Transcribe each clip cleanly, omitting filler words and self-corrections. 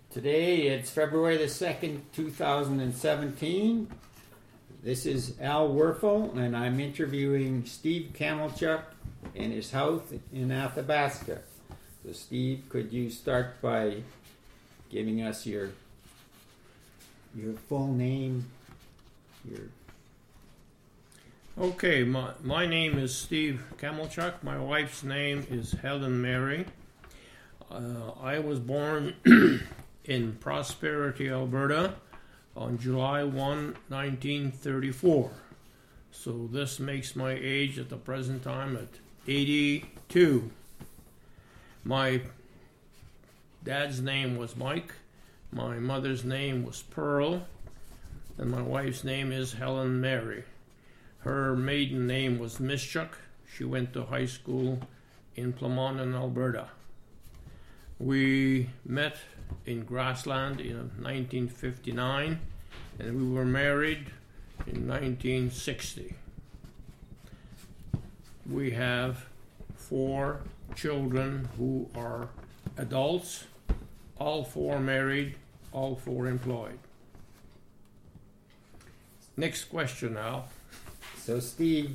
Today it's February the 2nd, 2017. This is Al Werfel, and I'm interviewing Steve Kamelchuk in his house in Athabasca. So Steve, could you start by giving us your full name? Okay, my name is Steve Kamelchuk. My wife's name is Helen Mary. I was born in Prosperity, Alberta on July 1, 1934. So this makes my age at the present time at 82. My dad's name was Mike. My mother's name was Pearl. And my wife's name is Helen Mary. Her maiden name was Mischuk. She went to high school in Plamondon, Alberta. We met in Grassland in 1959, and we were married in 1960. We have 4 children who are adults, all 4 married, all 4 employed. Next question, Al. So Steve,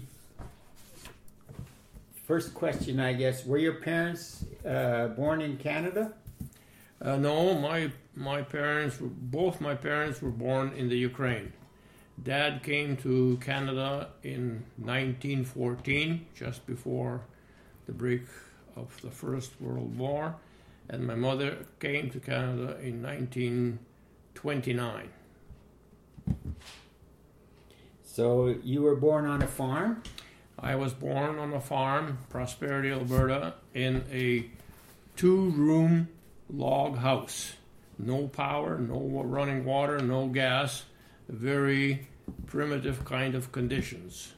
first question, I guess, were your parents born in Canada? No, my parents, both my parents were born in the Ukraine. Dad came to Canada in 1914, just before the break of the First World War, and my mother came to Canada in 1929. So you were born on a farm? I was born on a farm, Prosperity, Alberta, in a 2-room log house. No power, no running water, no gas. Very primitive kind of conditions.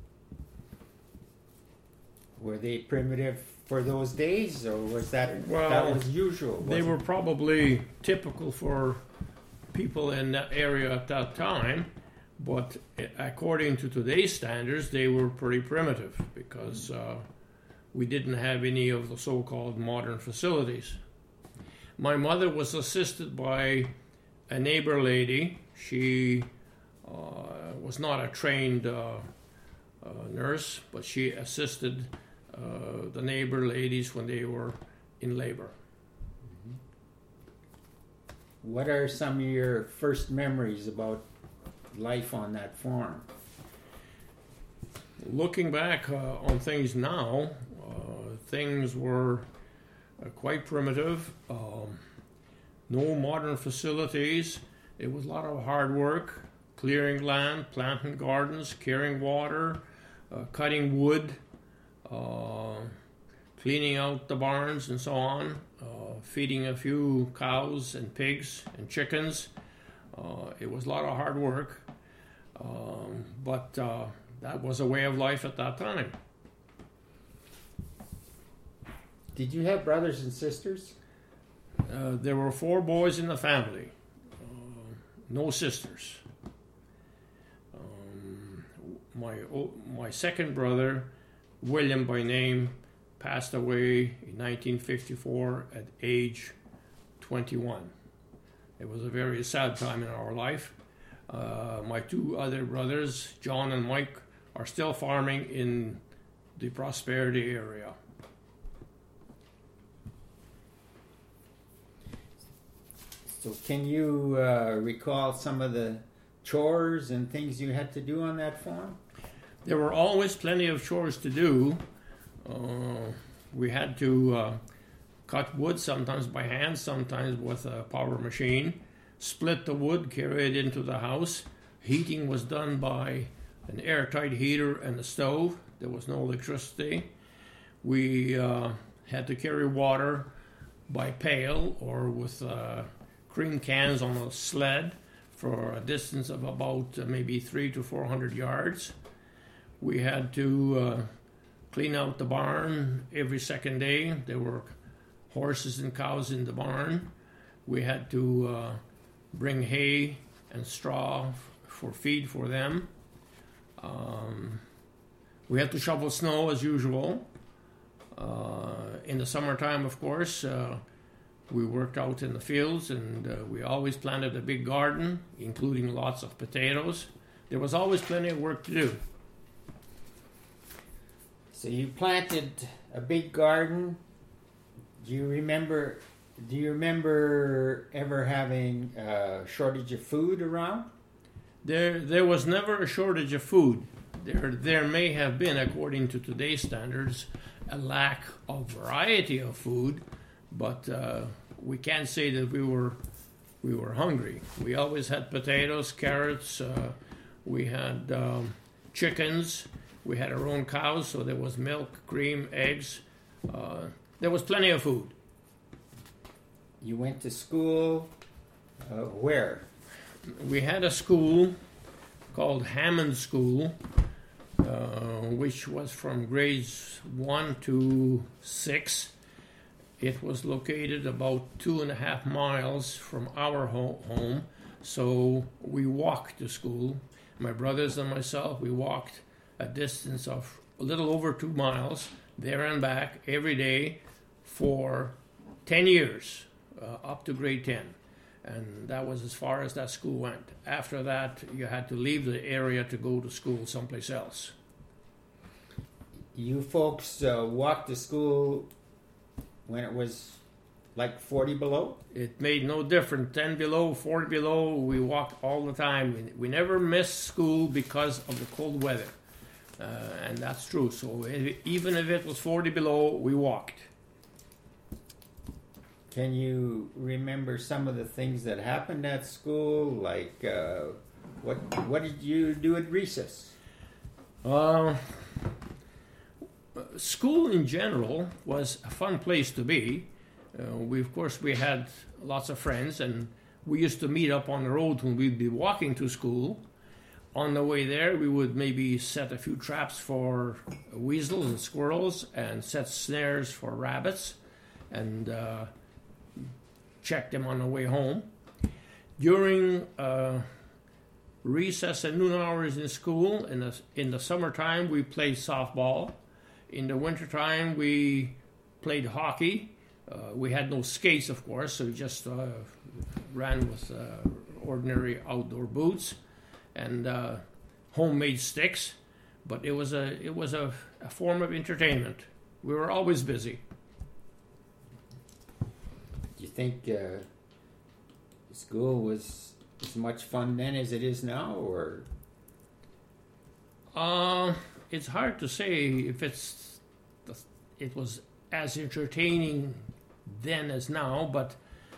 Were they primitive for those days, or was that was usual? They were probably typical for people in that area at that time. But according to today's standards, they were pretty primitive because we didn't have any of the so-called modern facilities. My mother was assisted by a neighbor lady. She was not a trained nurse, but she assisted the neighbor ladies when they were in labor. What are some of your first memories about life on that farm? Looking back on things now, things were quite primitive. No modern facilities. It was a lot of hard work, clearing land, planting gardens, carrying water, cutting wood, cleaning out the barns and so on, feeding a few cows and pigs and chickens. It was a lot of hard work, but that was a way of life at that time. Did you have brothers and sisters? There were 4 boys in the family, no sisters. My second brother, William by name, passed away in 1954 at age 21. It was a very sad time in our life. My 2 other brothers, John and Mike, are still farming in the Prosperity area. So can you recall some of the chores and things you had to do on that farm? There were always plenty of chores to do. We had to cut wood, sometimes by hand, sometimes with a power machine, split the wood, carry it into the house. Heating was done by an airtight heater and a stove. There was no electricity. We had to carry water by pail or with cream cans on a sled for a distance of about maybe 300 to 400 yards. We had to clean out the barn every second day. There were horses and cows in the barn. We had to bring hay and straw for feed for them. We had to shovel snow as usual. In the summertime, of course, We worked out in the fields, and we always planted a big garden, including lots of potatoes. There was always plenty of work to do. So you planted a big garden. Do you remember ever having a shortage of food around? There was never a shortage of food. There may have been, according to today's standards, a lack of variety of food, but we can't say that we were hungry. We always had potatoes, carrots. We had chickens. We had our own cows, so there was milk, cream, eggs. There was plenty of food. You went to school where? We had a school called Hammond School, which was from grades 1 to 6. It was located about 2.5 miles from our home, so we walked to school. My brothers and myself, we walked a distance of a little over 2 miles, there and back, every day for 10 years, up to grade 10. And that was as far as that school went. After that, you had to leave the area to go to school someplace else. You folks walked to school when it was like 40 below? It made no difference. 10 below, 40 below, we walked all the time. We never missed school because of the cold weather. And that's true. So even if it was 40 below, we walked. Can you remember some of the things that happened at school? Like, what did you do at recess? School in general was a fun place to be. Of course, we had lots of friends, and we used to meet up on the road when we'd be walking to school. On the way there, we would maybe set a few traps for weasels and squirrels, and set snares for rabbits, and check them on the way home. During recess and noon hours in school, in the summertime, we played softball. In the wintertime, we played hockey. We had no skates, of course, so we just ran with ordinary outdoor boots and homemade sticks. But it was a form of entertainment. We were always busy. Do you think school was as much fun then as it is now, or? It's hard to say if it was as entertaining then as now, but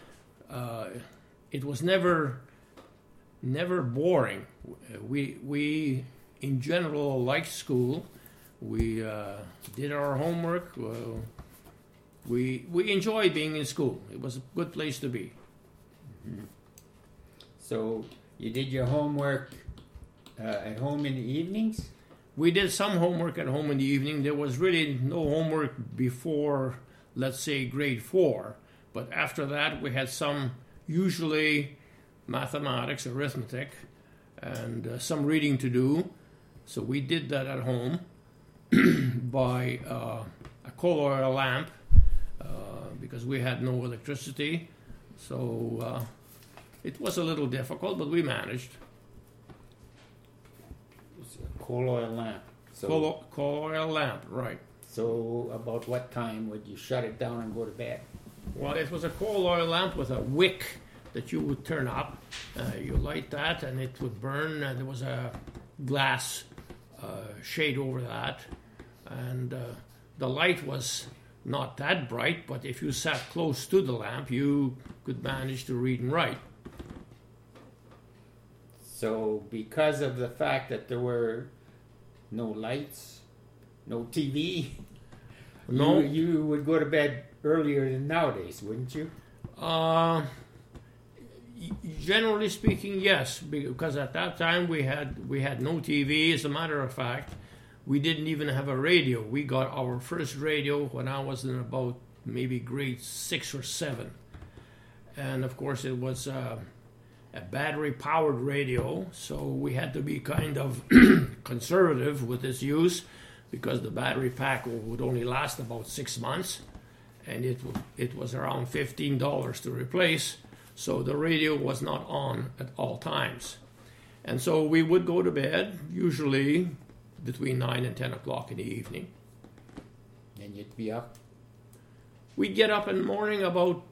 it was never boring. We in general liked school. We did our homework. We enjoyed being in school. It was a good place to be. Mm-hmm. So you did your homework at home in the evenings? We did some homework at home in the evening. There was really no homework before, let's say, grade 4. But after that, we had some, usually mathematics, arithmetic, and some reading to do. So we did that at home by a coal oil lamp because we had no electricity. So it was a little difficult, but we managed. Coal oil lamp. So, coal oil lamp, right. So about what time would you shut it down and go to bed? Well, it was a coal oil lamp with a wick that you would turn up. You light that and it would burn, and there was a glass shade over that. And the light was not that bright, but if you sat close to the lamp, you could manage to read and write. So because of the fact that there were no lights, no TV, no, you would go to bed earlier than nowadays, wouldn't you? Generally speaking, yes, because at that time we had no TV. As a matter of fact, we didn't even have a radio. We got our first radio when I was in about maybe grade 6 or 7, and of course it was a battery-powered radio, so we had to be kind of conservative with its use because the battery pack would only last about 6 months. and it was around $15 to replace, so the radio was not on at all times. And so we would go to bed, usually between 9 and 10 o'clock in the evening. And you'd be up? We'd get up in the morning about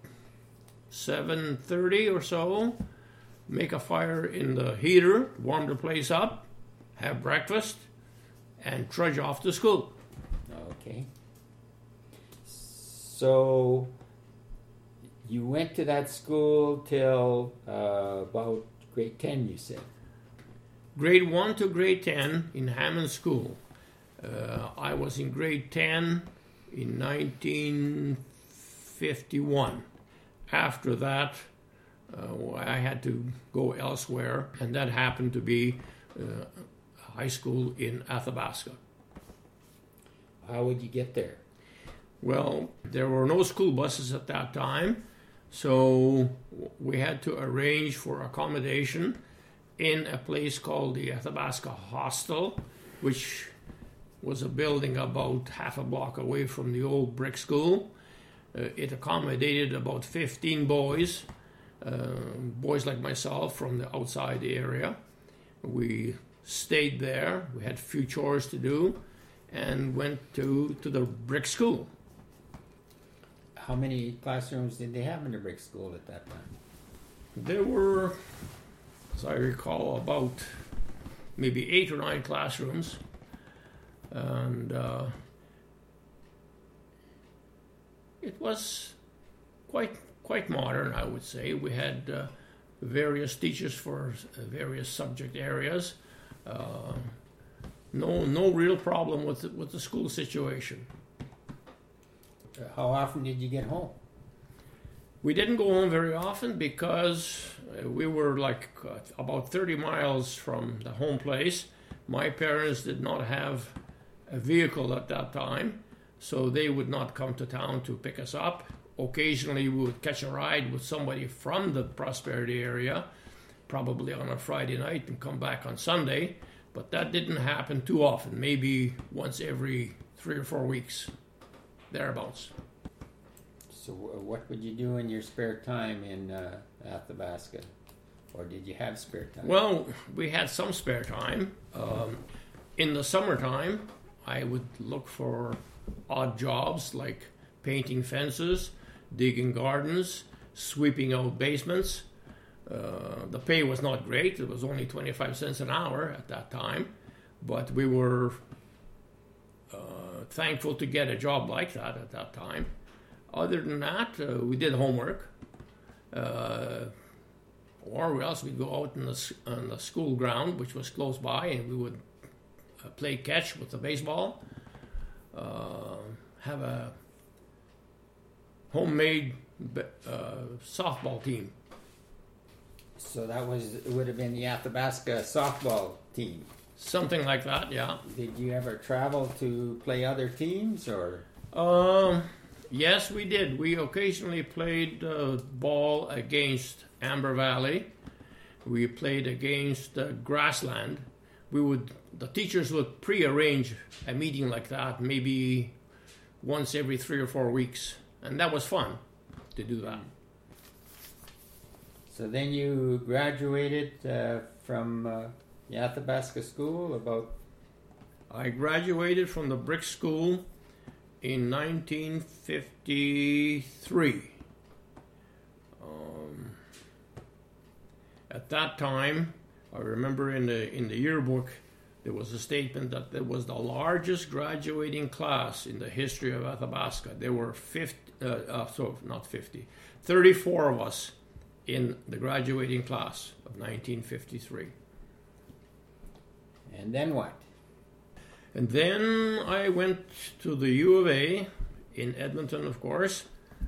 7:30 or so, make a fire in the heater, warm the place up, have breakfast, and trudge off to school. Okay. So you went to that school till about grade 10, you said? Grade 1 to grade 10 in Hammond School. I was in grade 10 in 1951. After that, I had to go elsewhere, and that happened to be high school in Athabasca. How would you get there? Well, there were no school buses at that time, so we had to arrange for accommodation in a place called the Athabasca Hostel, which was a building about half a block away from the old brick school. It accommodated about 15 boys, boys like myself from the outside area. We stayed there, we had a few chores to do, and went to the brick school. How many classrooms did they have in the brick school at that time? There were, as I recall, about maybe 8 or 9 classrooms, and it was quite modern, I would say. We had various teachers for various subject areas. No real problem with the school situation. How often did you get home? We didn't go home very often because we were like about 30 miles from the home place. My parents did not have a vehicle at that time, so they would not come to town to pick us up. Occasionally we would catch a ride with somebody from the Prosperity area, probably on a Friday night, and come back on Sunday, but that didn't happen too often, maybe once every 3 or 4 weeks, thereabouts. So what would you do in your spare time in Athabasca? Or did you have spare time? Well, we had some spare time. In the summertime, I would look for odd jobs like painting fences, digging gardens, sweeping out basements. The pay was not great. It was only 25 cents an hour at that time. But we were thankful to get a job like that at that time. Other than that, we did homework. Or else we'd go out on the school ground, which was close by, and we would play catch with the baseball, have a homemade softball team. So it would have been the Athabasca softball team. Something like that, yeah. Did you ever travel to play other teams, or? Yes, we did. We occasionally played ball against Amber Valley. We played against Grassland. The teachers would pre-arrange a meeting like that, maybe once every 3 or 4 weeks, and that was fun to do that. So then you graduated from the Athabasca School I graduated from the brick school in 1953. At that time, I remember in the yearbook, there was a statement that there was the largest graduating class in the history of Athabasca. There were 34 of us in the graduating class of 1953. And then what? And then I went to the U of A in Edmonton, of course,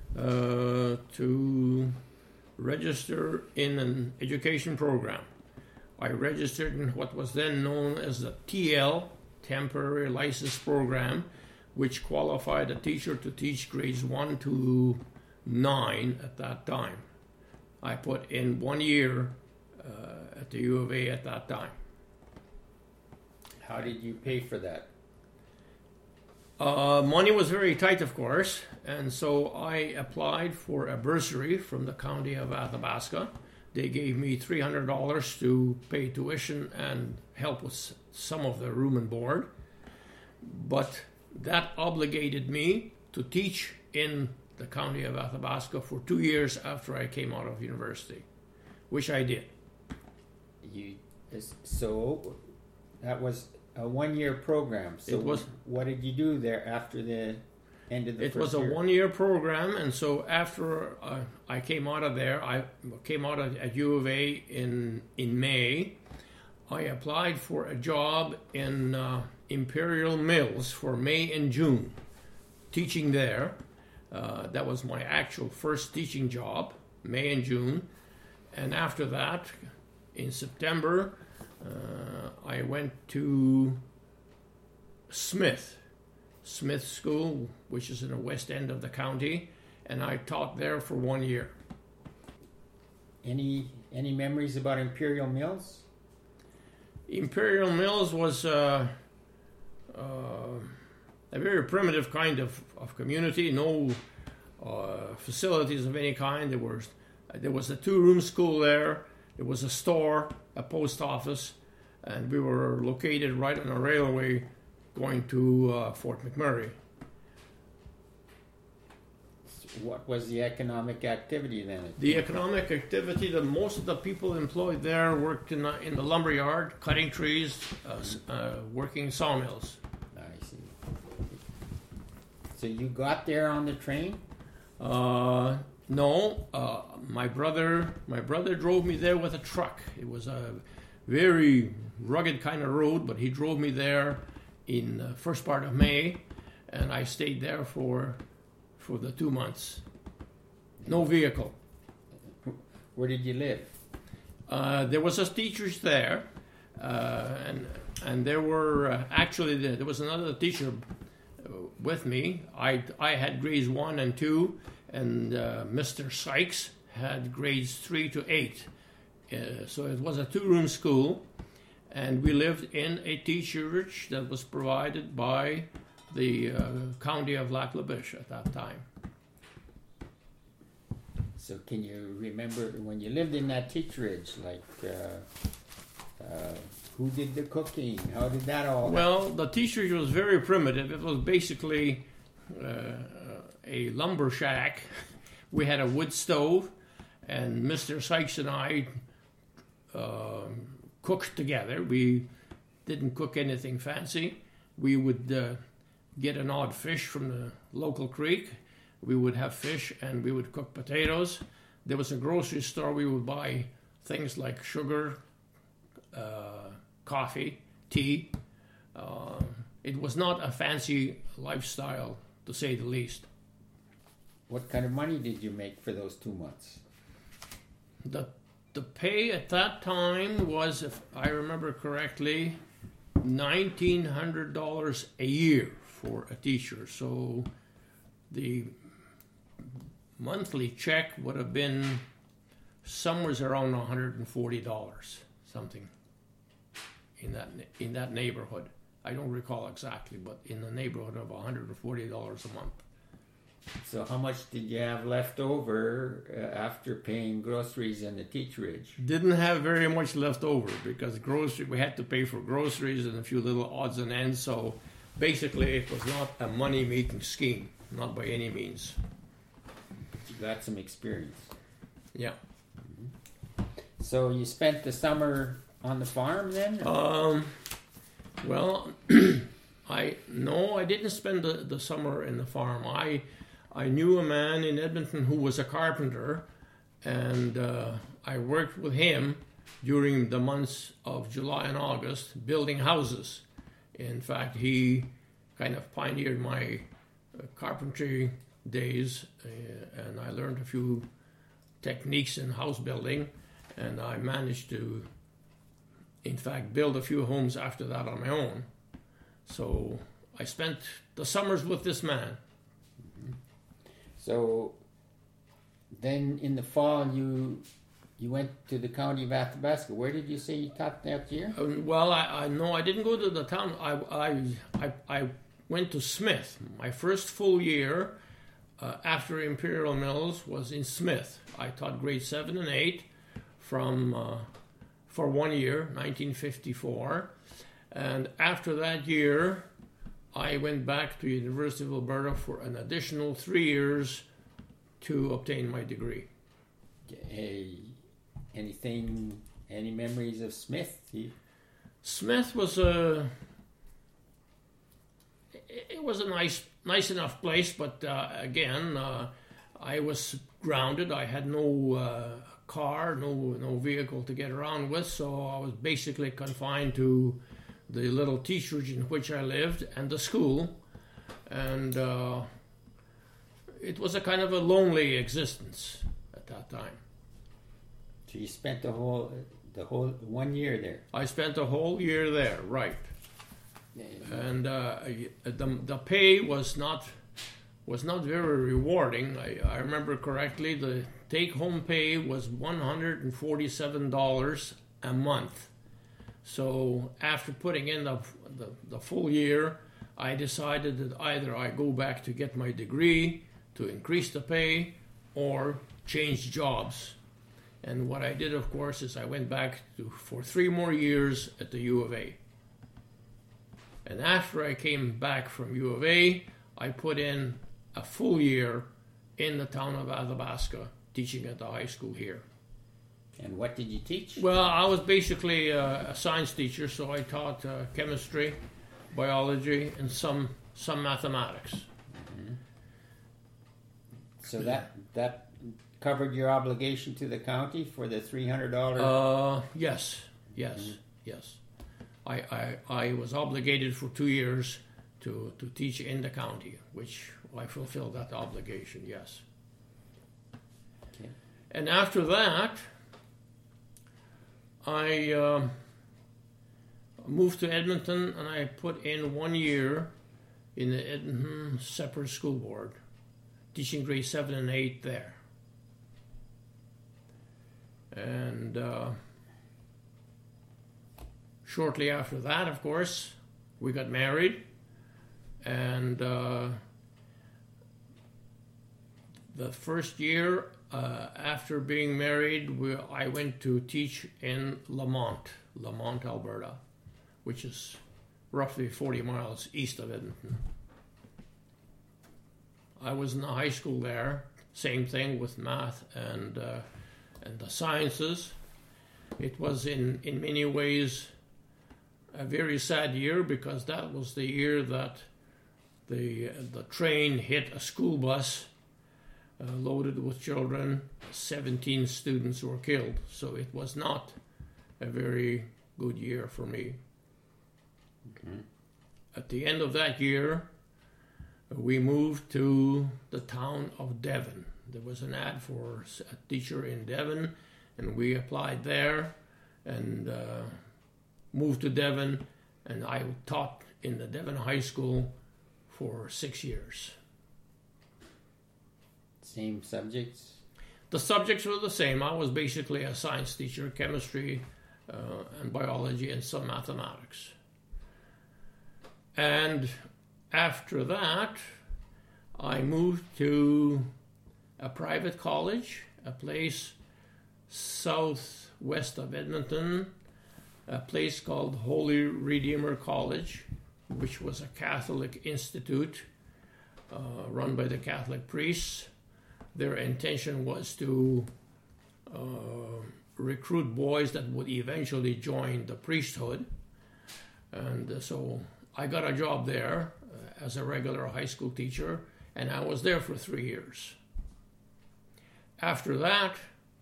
to register in an education program. I registered in what was then known as the TL, Temporary License Program, which qualified a teacher to teach grades 1 to 9 at that time. I put in 1 year at the U of A at that time. How did you pay for that? Money was very tight, of course, and so I applied for a bursary from the county of Athabasca. They gave me $300 to pay tuition and help with some of the room and board. But that obligated me to teach in the county of Athabasca for 2 years after I came out of university, which I did. So that was a 1-year program. So It was. What did you do there after the end of the It first was a year? 1-year program, and so after I came out of there, I came out at U of A in May. I applied for a job in Imperial Mills for May and June, teaching there. That was my actual first teaching job, May and June. And after that, in September, I went to Smith School, which is in the west end of the county, and I taught there for 1 year. Any memories about Imperial Mills? Imperial Mills was a very primitive kind of community. No facilities of any kind. There was a 2-room school there. There was a store, a post office, and we were located right on a railway going to Fort McMurray. What was the economic activity then? The economic activity, most of the people employed there worked in the lumber yard, cutting trees, working sawmills. I see. So you got there on the train? No, my brother drove me there with a truck. It was a very rugged kind of road, but he drove me there in the first part of May, and I stayed there for the 2 months. No vehicle. Where did you live? There was a teachers there, and there were there was another teacher with me. I had grades 1 and 2, and Mr. Sykes had grades 3 to 8. So it was a 2-room school, and we lived in a teacherage that was provided by the county of Lac-La-Biche at that time. So can you remember when you lived in that teacherage, like who did the cooking? How did that all Well, the teacherage was very primitive. It was basically a lumber shack. We had a wood stove, and Mr. Sykes and I cooked together. We didn't cook anything fancy. We would get an odd fish from the local creek. We would have fish, and we would cook potatoes. There was a grocery store. We would buy things like sugar, coffee, tea. It was not a fancy lifestyle, to say the least. What kind of money did you make for those 2 months? The pay at that time was, if I remember correctly, $1,900 a year for a teacher. So the monthly check would have been somewhere around $140, something in that neighborhood. I don't recall exactly, but in the neighborhood of $140 a month. So how much did you have left over after paying groceries in the teacherage? Didn't have very much left over because we had to pay for groceries and a few little odds and ends. So basically, it was not a money-making scheme, not by any means. You got some experience. Yeah. Mm-hmm. So you spent the summer on the farm then? Well, I didn't spend the summer in the farm. I knew a man in Edmonton who was a carpenter, and I worked with him during the months of July and August building houses. In fact, he kind of pioneered my carpentry days, and I learned a few techniques in house building, and I managed to, in fact, build a few homes after that on my own. So I spent the summers with this man. So then in the fall you went to the county of Athabasca. Where did you say you taught that year? Well, I didn't go to the town. I went to Smith. My first full year after Imperial Mills was in Smith. I taught grade 7 and 8 for 1 year, 1954. And after that year, I went back to University of Alberta for an additional 3 years to obtain my degree. Any memories of Smith? Smith was it was a nice enough place, but again, I was grounded. I had no car, no vehicle to get around with, so I was basically confined to the little teachers in which I lived and the school, and it was a kind of a lonely existence at that time. So you spent the whole 1 year there. I spent a whole year there, right? And the pay was not very rewarding. I remember correctly. The take-home pay was $147 a month. So after putting in the full year, I decided that either I go back to get my degree to increase the pay, or change jobs. And what I did, of course, is I went back for 3 more years at the U of A. And after I came back from U of A, I put in a full year in the town of Athabasca, teaching at the high school here. And what did you teach? Well, I was basically a science teacher, so I taught chemistry, biology, and some mathematics. Mm-hmm. So that covered your obligation to the county for the $300? Yes. Mm-hmm. Yes. I was obligated for 2 years to teach in the county, which I fulfilled that obligation, yes. Okay. And after that, I moved to Edmonton, and I put in 1 year in the Edmonton Separate School Board, teaching grade 7 and 8 there. And shortly after that, of course, we got married, and the first year after being married, I went to teach in Lamont, Alberta, which is roughly 40 miles east of Edmonton. I was in the high school there, same thing with math and the sciences. It was in many ways a very sad year, because that was the year that the train hit a school bus loaded with children. 17 students were killed, so it was not a very good year for me. Okay. At the end of that year, we moved to the town of Devon. There was an ad for a teacher in Devon, and we applied there and moved to Devon, and I taught in the Devon High School for 6 years. Same subjects? The subjects were the same. I was basically a science teacher, chemistry and biology, and some mathematics. And after that, I moved to a private college, a place southwest of Edmonton, a place called Holy Redeemer College, which was a Catholic institute run by the Catholic priests. Their intention was to recruit boys that would eventually join the priesthood. And so I got a job there as a regular high school teacher, and I was there for 3 years. After that,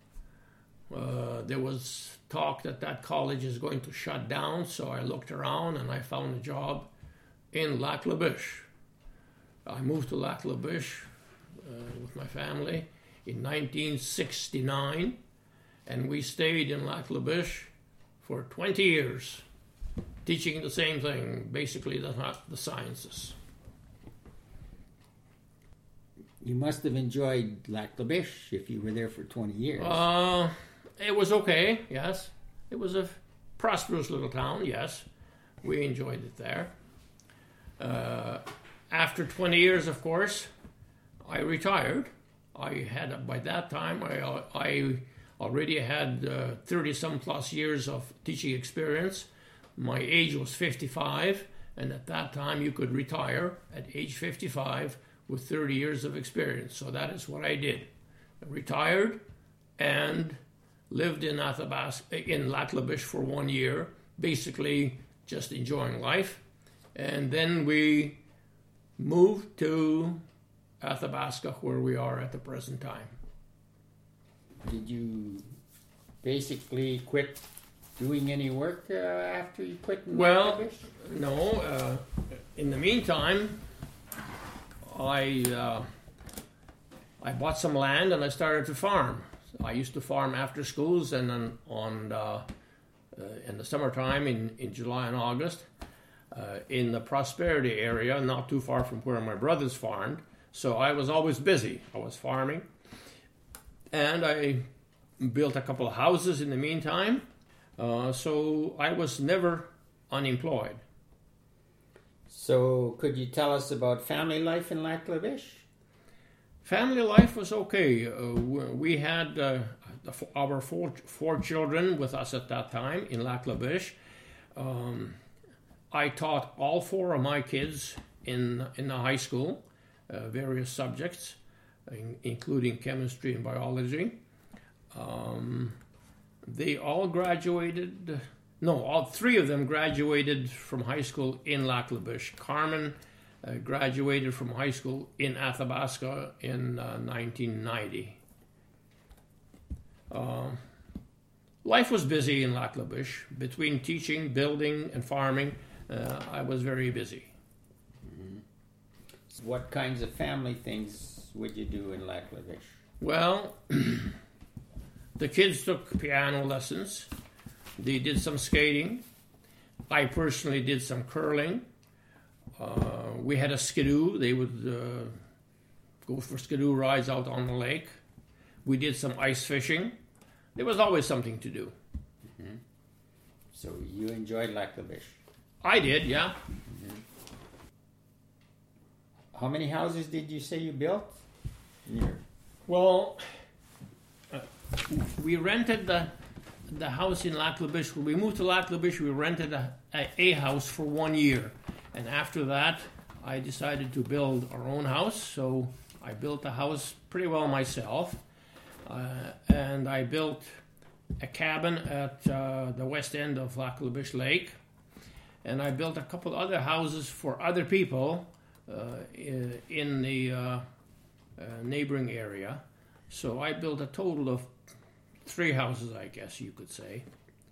there was talk that college is going to shut down, so I looked around and I found a job in Lac-La-Biche. I moved to Lac-La-Biche with my family in 1969, and we stayed in Lac-La-Biche for 20 years, teaching the same thing, basically the sciences. You must have enjoyed Lac-La-Biche if you were there for 20 years. It was okay, yes. It was a prosperous little town, yes. We enjoyed it there. After 20 years, of course, I retired. By that time, I already had 30-some plus years of teaching experience. My age was 55, and at that time you could retire at age 55 with 30 years of experience. So that is what I did. I retired and lived in Lac La Biche for 1 year, basically just enjoying life. And then we moved to Athabasca, where we are at the present time. Did you basically quit doing any work after you quit? Well, no. In the meantime, I bought some land and I started to farm. I used to farm after schools and then in the summertime in July and August in the Prosperity area, not too far from where my brothers farmed. So I was always busy. I was farming. And I built a couple of houses in the meantime. So I was never unemployed. So could you tell us about family life in Lac La Biche? Family life was okay. We had our four children with us at that time in Lac La Biche. I taught all four of my kids in the high school, various subjects, including chemistry and biology. They all graduated. No, all three of them graduated from high school in Lac La Biche. Carmen graduated from high school in Athabasca in 1990. Life was busy in Lac La Biche. Between teaching, building, and farming, I was very busy. Mm-hmm. What kinds of family things would you do in Lac La Biche? Well, the kids took piano lessons. They did some skating. I personally did some curling. We had a skidoo. They would go for skidoo rides out on the lake. We did some ice fishing. There was always something to do. Mm-hmm. So you enjoyed Lac La Biche? I did, yeah. Mm-hmm. How many houses did you say you built? Well, we rented the house in Lac La Biche. When we moved to Lac La Biche, we rented a house for 1 year. And after that, I decided to build our own house. So I built the house pretty well myself. And I built a cabin at the west end of Lac La Biche Lake. And I built a couple other houses for other people in the neighboring area. So I built a total of 3 houses, I guess you could say.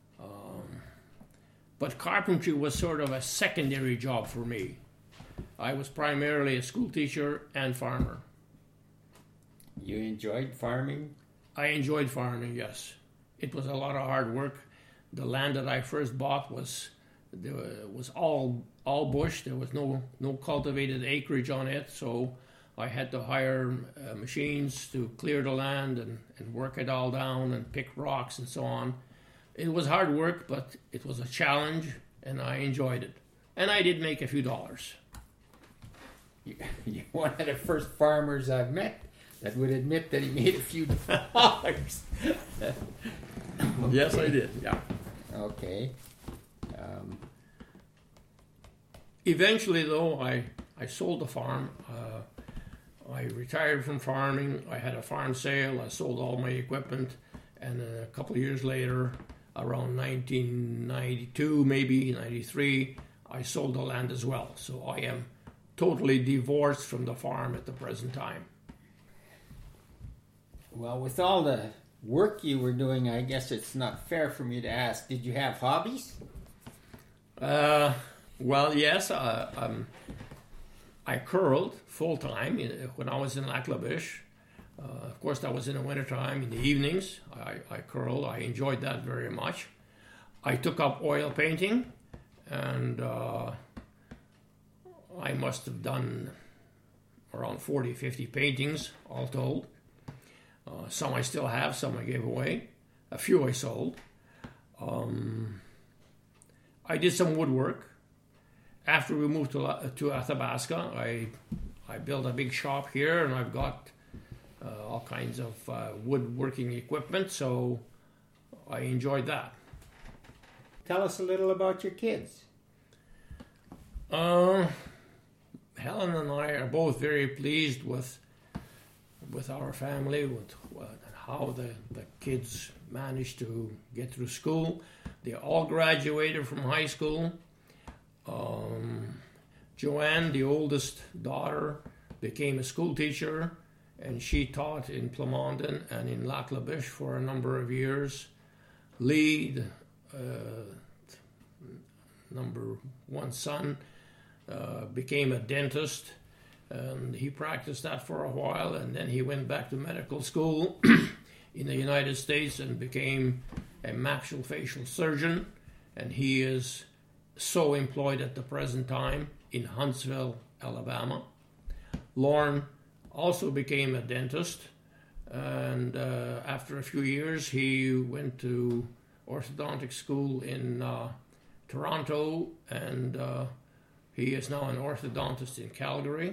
But carpentry was sort of a secondary job for me. I was primarily a school teacher and farmer. You enjoyed farming? I enjoyed farming, yes. It was a lot of hard work. The land that I first bought was all bush. There was no cultivated acreage on it, so I had to hire machines to clear the land and work it all down and pick rocks and so on. It was hard work, but it was a challenge, and I enjoyed it. And I did make a few dollars. You're one of the first farmers I've met that would admit that he made a few dollars. Okay. Yes, I did, yeah. Okay. Eventually, though, I sold the farm. I retired from farming. I had a farm sale. I sold all my equipment. And a couple of years later, around 1992, maybe 93, I sold the land as well. So I am totally divorced from the farm at the present time. Well, with all the work you were doing, I guess it's not fair for me to ask, did you have hobbies? Well, yes. I curled full-time when I was in Lac La Biche. Of course, that was in the wintertime. In the evenings, I curled. I enjoyed that very much. I took up oil painting, and I must have done around 40, 50 paintings, all told. Some I still have, some I gave away. A few I sold. I did some woodwork. after we moved to Athabasca, I built a big shop here, and I've got all kinds of woodworking equipment, so I enjoyed that. Tell us a little about your kids. Helen and I are both very pleased with our family, with how the kids managed to get through school. They all graduated from high school. Joanne, the oldest daughter, became a school teacher, and she taught in Plamondon and in Lac La Biche for a number of years. Lee, number one son, became a dentist, and he practiced that for a while, and then he went back to medical school in the United States and became a maxillofacial surgeon, and he is so employed at the present time in Huntsville, Alabama. Lauren also became a dentist, and after a few years he went to orthodontic school in Toronto, and he is now an orthodontist in Calgary.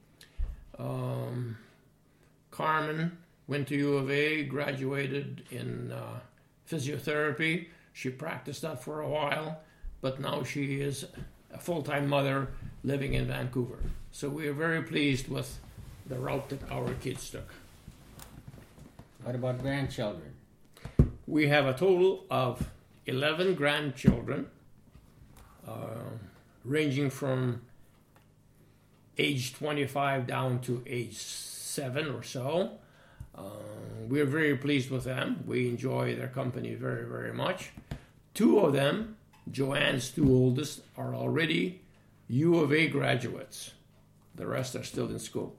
Carmen went to U of A, graduated in physiotherapy. She practiced that for a while, but now she is a full-time mother living in Vancouver. So we are very pleased with the route that our kids took. What about grandchildren? We have a total of 11 grandchildren, ranging from age 25 down to age 7 or so. We're very pleased with them. We enjoy their company very, very much. 2 of them, Joanne's 2 oldest, are already U of A graduates. The rest are still in school.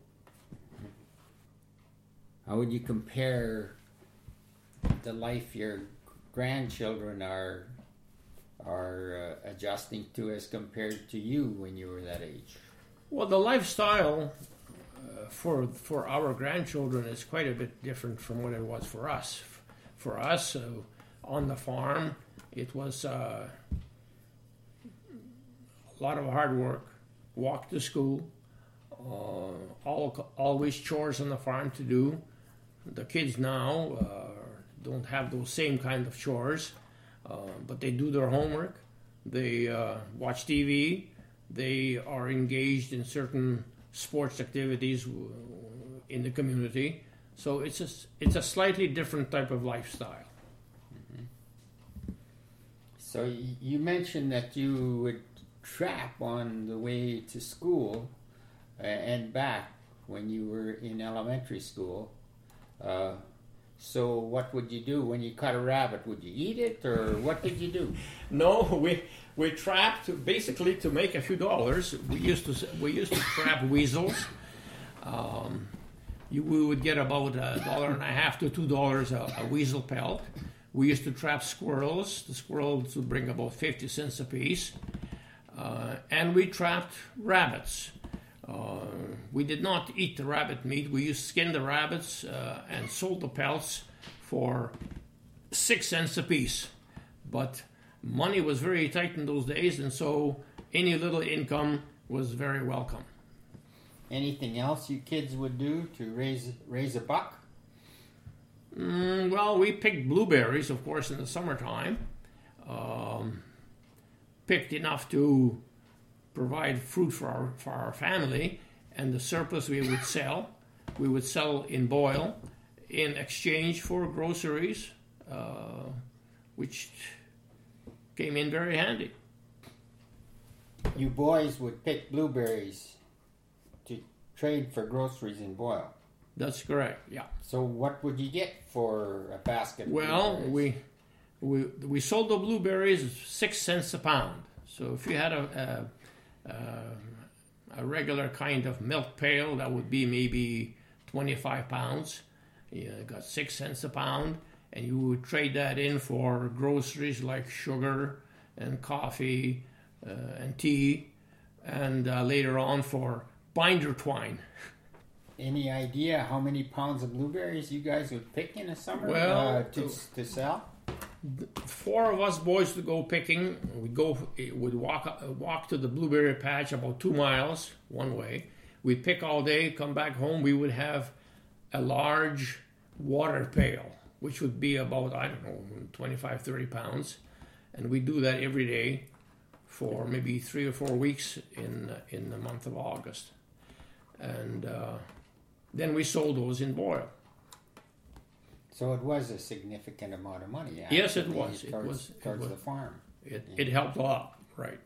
How would you compare the life your grandchildren are adjusting to as compared to you when you were that age? Well, the lifestyle for our grandchildren is quite a bit different from what it was for us. For us, on the farm, it was a lot of hard work, walk to school, always chores on the farm to do. The kids now don't have those same kind of chores, but they do their homework, they watch TV, they are engaged in certain sports activities in the community. So it's a slightly different type of lifestyle. Mm-hmm. So you mentioned that you would trap on the way to school and back when you were in elementary school. So what would you do when you caught a rabbit? Would you eat it, or what did you do? No, we trapped basically to make a few dollars. We used to trap weasels. We would get about $1.50 to $2 a weasel pelt. We used to trap squirrels. The squirrels would bring about 50 cents a piece. And we trapped rabbits. We did not eat the rabbit meat. We used to skin the rabbits and sold the pelts for 6 cents a piece. But money was very tight in those days, and so any little income was very welcome. Anything else you kids would do to raise a buck? Well, we picked blueberries, of course, in the summertime. Picked enough to provide fruit for our family, and the surplus we would sell. We would sell in Boyle in exchange for groceries, which came in very handy. You boys would pick blueberries to trade for groceries in Boyle. That's correct, yeah. So what would you get for a basket of blueberries? Well, we sold the blueberries 6 cents a pound. So if you had a regular kind of milk pail, that would be maybe 25 pounds. You got 6 cents a pound, and you would trade that in for groceries like sugar and coffee and tea, and later on for binder twine. Any idea how many pounds of blueberries you guys would pick in a summer to sell? four of us boys to go picking. We'd walk to the blueberry patch about 2 miles one way. We'd pick all day, come back home. We would have a large water pail, which would be about, I don't know, 25, 30 pounds. And we do that every day for maybe 3 or 4 weeks in the month of August. And then we sold those in Boyle. So it was a significant amount of money. Actually, yes, it was. Towards the farm. It helped a lot, right.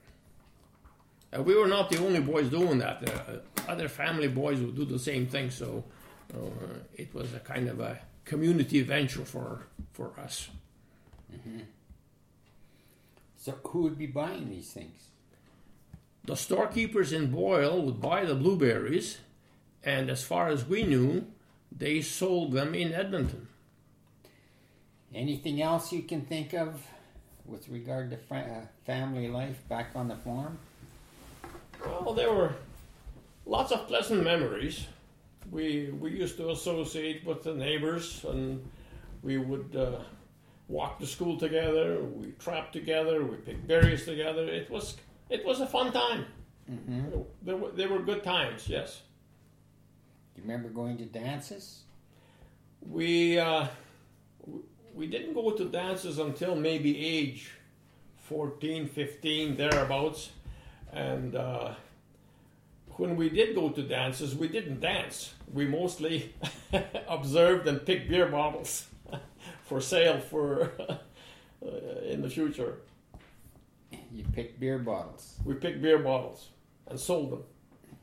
We were not the only boys doing that. Other family boys would do the same thing, so it was a kind of a community venture for us. Mm-hmm. So who would be buying these things? The storekeepers in Boyle would buy the blueberries, and as far as we knew, they sold them in Edmonton. Anything else you can think of with regard to family life back on the farm? Well, there were lots of pleasant memories. We used to associate with the neighbors, and we would walk to school together. We trapped together. We picked berries together. It was a fun time. Mm-hmm. They were good times. Yes. Do you remember going to dances? We didn't go to dances until maybe age 14, 15, thereabouts. And when we did go to dances, we didn't dance. We mostly observed and picked beer bottles for sale for in the future. You picked beer bottles? We picked beer bottles and sold them.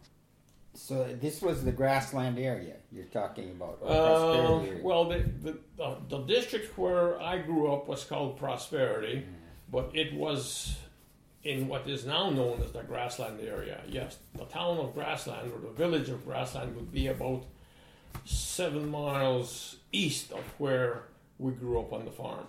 So this was the grassland area you're talking about? Prosperity area. Well, the district where I grew up was called Prosperity, but it was in what is now known as the grassland area. Yes, the town of Grassland, or the village of Grassland, would be about 7 miles east of where we grew up on the farm.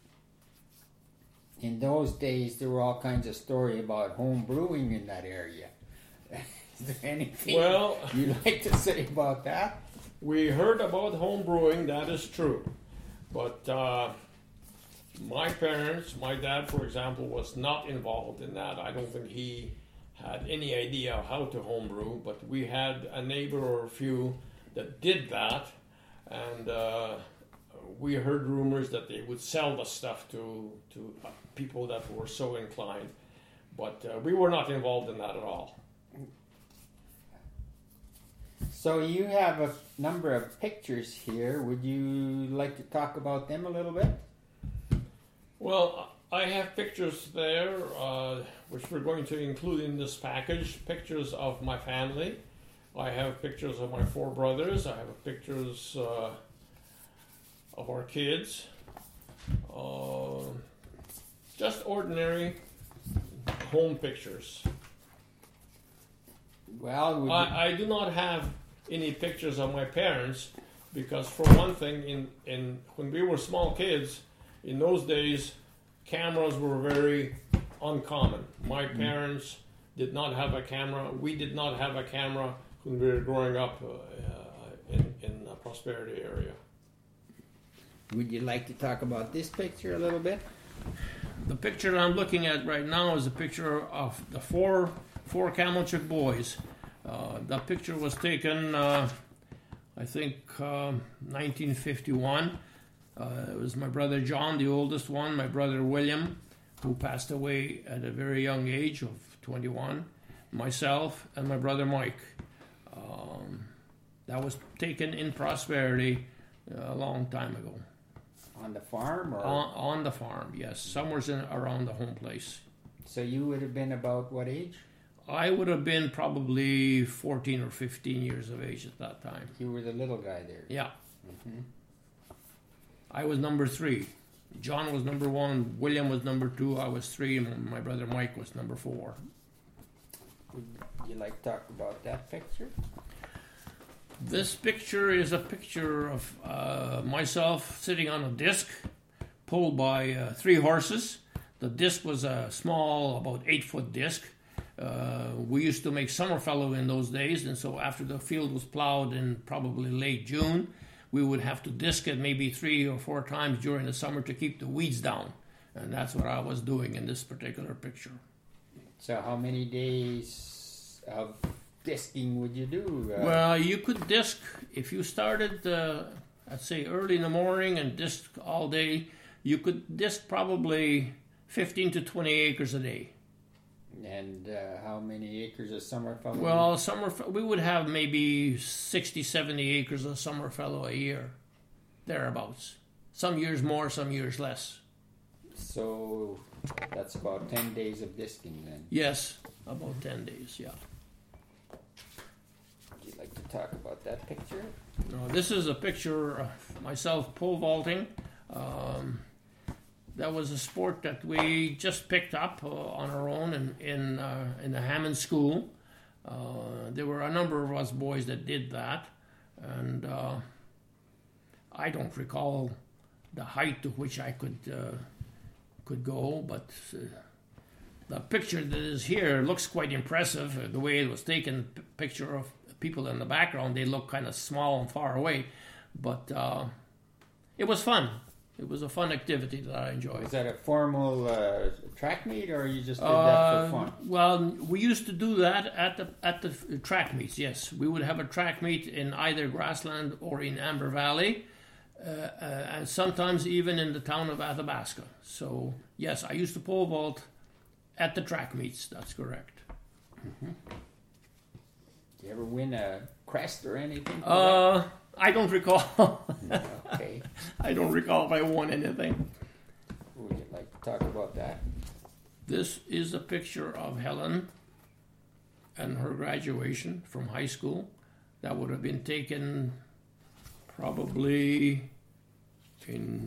In those days, there were all kinds of stories about home brewing in that area. Is there anything you'd like to say about that? We heard about home brewing, that is true. But my parents, my dad, for example, was not involved in that. I don't think he had any idea how to homebrew, but we had a neighbor or a few that did that, and we heard rumors that they would sell the stuff to people that were so inclined, but we were not involved in that at all. So you have a number of pictures here. Would you like to talk about them a little bit? Well, I have pictures there, which we're going to include in this package. Pictures of my family. I have pictures of my 4 brothers. I have pictures of our kids. Just ordinary home pictures. Well, I do not have any pictures of my parents because, for one thing, in when we were small kids, in those days, cameras were very uncommon. My parents did not have a camera. We did not have a camera when we were growing up in the Prosperity area. Would you like to talk about this picture a little bit? The picture I'm looking at right now is a picture of the four Camelchuk boys. That picture was taken, I think, 1951. It was my brother John, the oldest one, my brother William, who passed away at a very young age of 21, myself, and my brother Mike. That was taken in Prosperity a long time ago. On the farm? Or? On the farm, yes. Somewhere around the home place. So you would have been about what age? I would have been probably 14 or 15 years of age at that time. You were the little guy there? Yeah. Mm-hmm. I was number 3. John was number 1. William was number 2. I was 3. And my brother Mike was number 4. Would you like to talk about that picture? This picture is a picture of myself sitting on a disc pulled by 3 horses. The disc was a small, about 8-foot disc. We used to make summer fallow in those days, and so after the field was plowed in probably late June, we would have to disc it maybe 3 or 4 times during the summer to keep the weeds down. And that's what I was doing in this particular picture. So how many days of disking would you do? Well, you could disc, if you started, I'd say early in the morning and disc all day, you could disc probably 15 to 20 acres a day. And how many acres of Summerfellow? Well, we would have maybe 60, 70 acres of Summerfellow a year, thereabouts. Some years more, some years less. So that's about 10 days of disking then. Yes, about 10 days, yeah. Would you like to talk about that picture? No, this is a picture of myself pole vaulting. That was a sport that we just picked up on our own in the Hammond School. There were a number of us boys that did that, and I don't recall the height to which I could go, but the picture that is here looks quite impressive. The way it was taken, picture of people in the background, they look kind of small and far away, but it was fun. It was a fun activity that I enjoyed. Was that a formal track meet, or you just did that for fun? Well, we used to do that at the track meets. Yes, we would have a track meet in either Grassland or in Amber Valley, and sometimes even in the town of Athabasca. So yes, I used to pole vault at the track meets. That's correct. Mm-hmm. Did you ever win a crest or anything? I don't recall. Okay. I don't recall if I won anything. Would you like to talk about that? This is a picture of Helen and her graduation from high school. That would have been taken probably in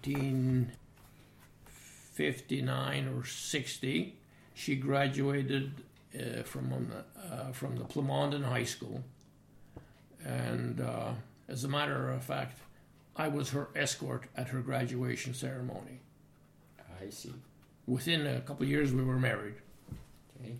1959 or 60. She graduated from the Plamondon High School. And as a matter of fact, I was her escort at her graduation ceremony. I see. Within a couple of years, we were married. Okay.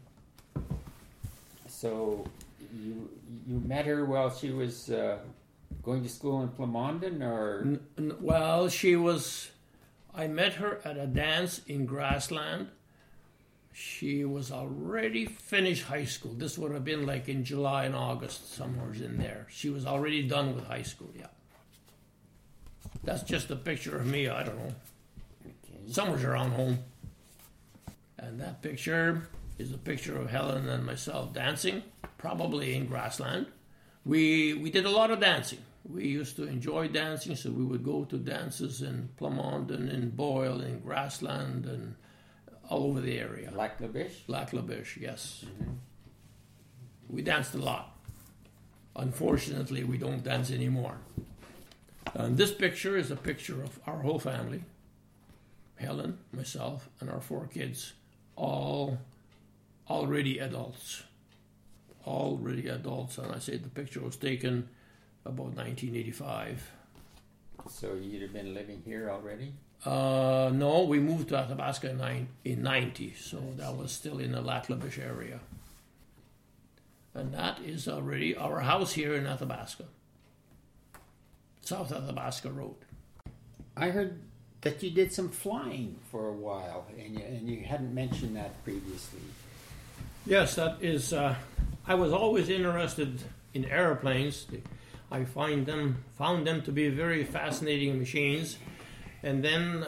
So you met her while she was going to school in Plamondon, or? Well, I met her at a dance in Grassland. She was already finished high school. This would have been like in July and August, somewhere in there. She was already done with high school, yeah. That's just a picture of me, I don't know. Okay. Somewhere's around home. And that picture is a picture of Helen and myself dancing, probably in Grassland. We did a lot of dancing. We used to enjoy dancing, so we would go to dances in Plamondon, in Boyle, in Grassland, and all over the area. Lac La Biche? Lac La Biche, yes. Mm-hmm. We danced a lot. Unfortunately, we don't dance anymore. And this picture is a picture of our whole family. Helen, myself, and our 4 kids. All already adults. Already adults. And I say the picture was taken about 1985. So you'd have been living here already? No, we moved to Athabasca in 90, so that was still in the Lac La Biche area. And that is already our house here in Athabasca. South Athabasca Road. I heard that you did some flying for a while, and you hadn't mentioned that previously. Yes, that is. I was always interested in airplanes. I found them to be very fascinating machines. And then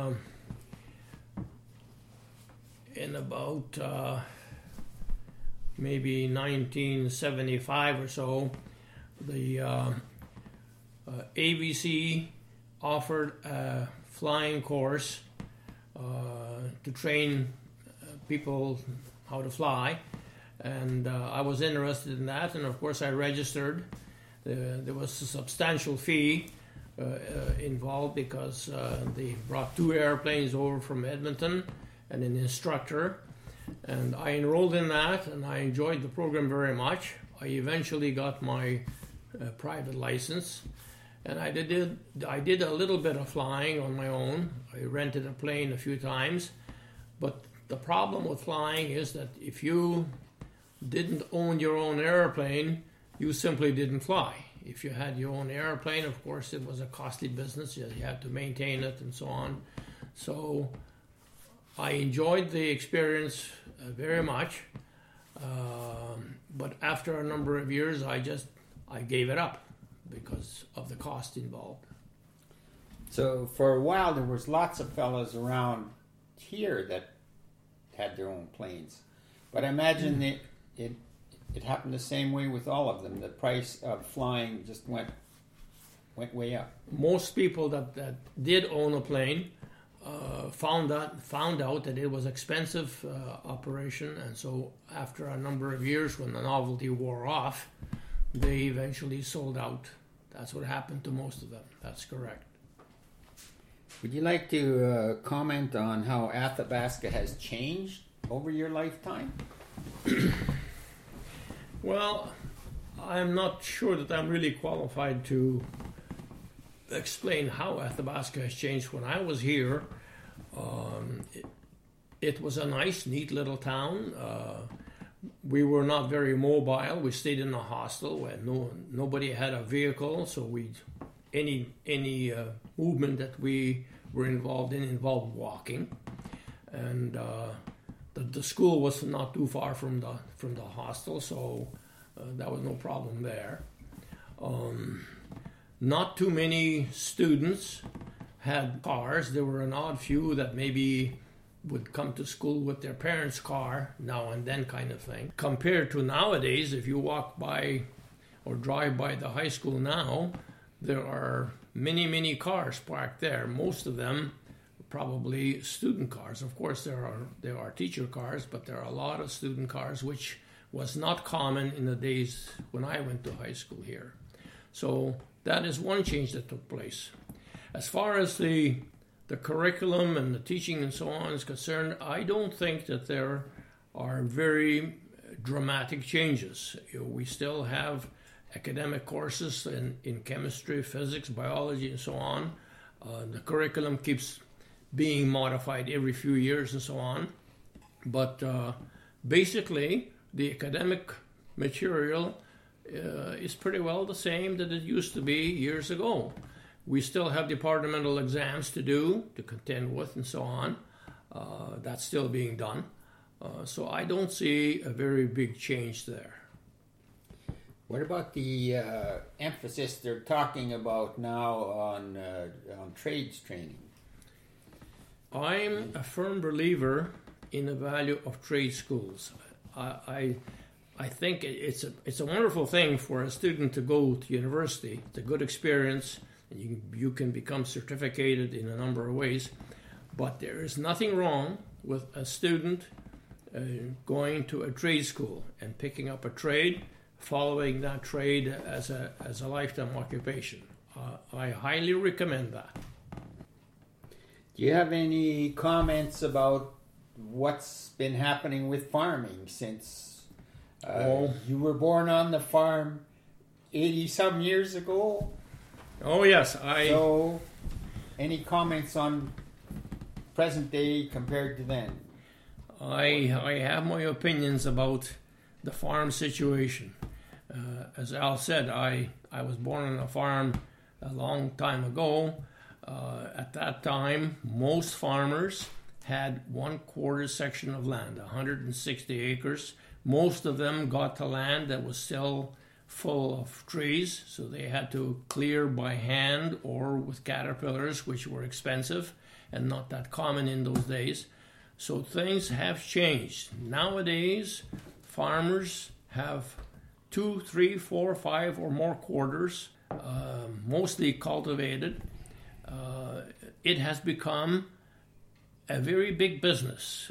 in about maybe 1975 or so, the AVC offered a flying course to train people how to fly, and I was interested in that, and of course I registered. There was a substantial fee involved because they brought 2 airplanes over from Edmonton and an instructor, and I enrolled in that, and I enjoyed the program very much. I eventually got my private license, and I did a little bit of flying on my own. I rented a plane a few times, but the problem with flying is that if you didn't own your own airplane, you simply didn't fly. If you had your own airplane, of course, it was a costly business. You had to maintain it and so on. So I enjoyed the experience very much. But after a number of years, I gave it up because of the cost involved. So for a while, there was lots of fellows around here that had their own planes. But I imagine it happened the same way with all of them. The price of flying just went way up. Most people that did own a plane found out that it was expensive operation, and so after a number of years, when the novelty wore off, they eventually sold out. That's what happened to most of them. That's correct. Would you like to comment on how Athabasca has changed over your lifetime? Well, I'm not sure that I'm really qualified to explain how Athabasca has changed. When I was here, it was a nice, neat little town. We were not very mobile. We stayed in a hostel where nobody had a vehicle, so any movement that we were involved in involved walking, and the school was not too far from the hostel, so there was no problem there. Not too many students had cars. There were an odd few that maybe would come to school with their parents' car now and then, kind of thing. Compared to nowadays, if you walk by or drive by the high school now, there are many cars parked there. Most of them probably student cars. Of course, there are teacher cars, but there are a lot of student cars, which was not common in the days when I went to high school here. So that is one change that took place. As far as the curriculum and the teaching and so on is concerned, I don't think that there are very dramatic changes. We still have academic courses in chemistry, physics, biology, and so on. The curriculum keeps being modified every few years and so on. But basically, the academic material is pretty well the same that it used to be years ago. We still have departmental exams to do, to contend with, and so on. That's still being done. So I don't see a very big change there. What about the emphasis they're talking about now on trades training? I'm a firm believer in the value of trade schools. I think it's a wonderful thing for a student to go to university. It's a good experience, and you can become certificated in a number of ways. But there is nothing wrong with a student going to a trade school and picking up a trade, following that trade as a lifetime occupation. I highly recommend that. Do you have any comments about what's been happening with farming since you were born on the farm 80-some years ago? Oh, yes. So, any comments on present day compared to then? I have my opinions about the farm situation. As Al said, I was born on a farm a long time ago. At that time, most farmers had 1/4 section of land, 160 acres. Most of them got to land that was still full of trees, so they had to clear by hand or with caterpillars, which were expensive and not that common in those days. So things have changed. Nowadays, farmers have 2, 3, 4, 5 or more quarters, mostly cultivated. It has become a very big business.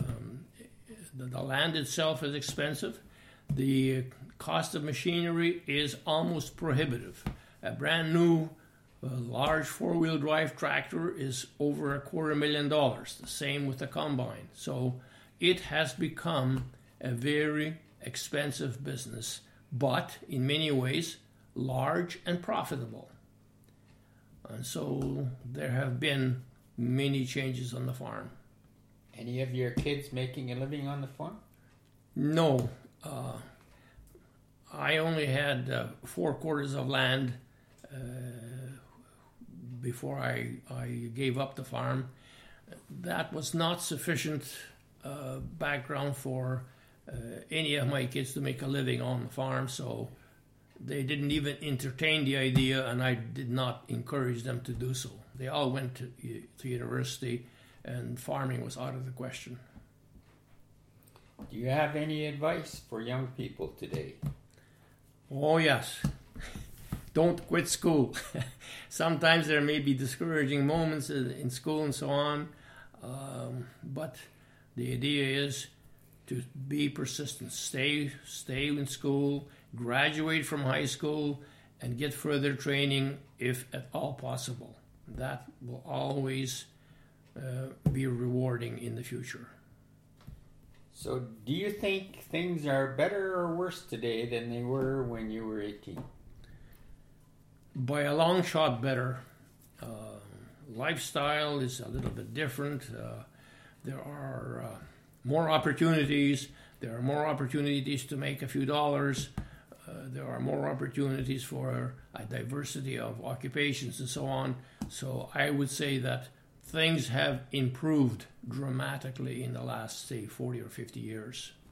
The land itself is expensive. The cost of machinery is almost prohibitive. A brand new large four-wheel drive tractor is over $250,000. The same with the combine. So it has become a very expensive business, but in many ways large and profitable. And so there have been many changes on the farm. Any of your kids making a living on the farm? No. I only had 4 quarters of land before I gave up the farm. That was not sufficient background for any of my kids to make a living on the farm, so they didn't even entertain the idea, and I did not encourage them to do so. They all went to university, and farming was out of the question. Do you have any advice for young people today? Oh, yes. Don't quit school. Sometimes there may be discouraging moments in school and so on, but the idea is to be persistent. Stay in school, graduate from high school, and get further training if at all possible. That will always be rewarding in the future. So do you think things are better or worse today than they were when you were 18? By a long shot better. Lifestyle is a little bit different. There are more opportunities. There are more opportunities to make a few dollars. There are more opportunities for a diversity of occupations and so on. So I would say that things have improved dramatically in the last, say, 40 or 50 years.